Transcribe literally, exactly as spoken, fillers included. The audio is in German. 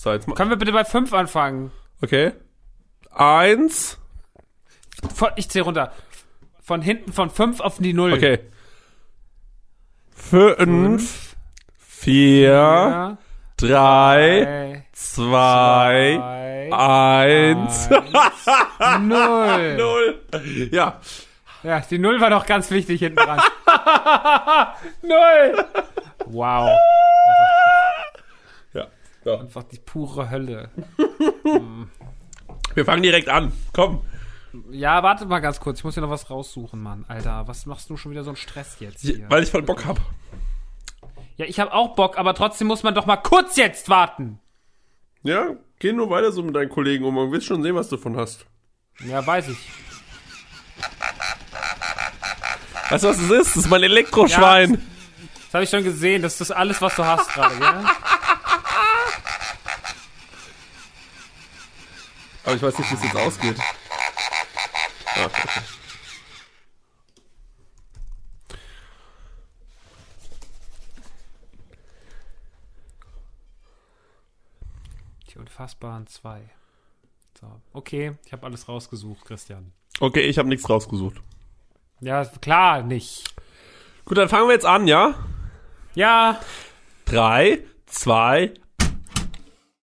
So, jetzt mal. Können wir bitte bei fünf anfangen? Okay. Eins. Von, ich zähle runter. Von hinten von fünf auf die null. Okay. Fünf. Fünf. Vier. Ja. Drei. Drei, Zwei. zwei, Eins. eins, null. Null. Ja. Ja, die Null war doch ganz wichtig hinten dran. Null. Wow. Ja. So. Einfach die pure Hölle. Wir fangen direkt an. Komm. Ja, warte mal ganz kurz. Ich muss hier noch was raussuchen, Mann. Alter, was machst du schon wieder so einen Stress jetzt hier? Weil ich voll Bock hab. Ja, ich hab auch Bock, aber trotzdem muss man doch mal kurz jetzt warten. Ja, geh nur weiter so mit deinen Kollegen um. Du wirst schon sehen, was du davon hast. Ja, weiß ich. Weißt du, was das ist? Das ist mein Elektroschwein. Ja, das habe ich schon gesehen. Das ist alles, was du hast gerade, gell? Aber ich weiß nicht, wie es jetzt ausgeht. Ah, okay. Die Unfassbaren zwei. So, okay, ich habe alles rausgesucht, Christian. Okay, ich habe nichts rausgesucht. Ja, klar, nicht. Gut, dann fangen wir jetzt an, ja? Ja. Drei, zwei,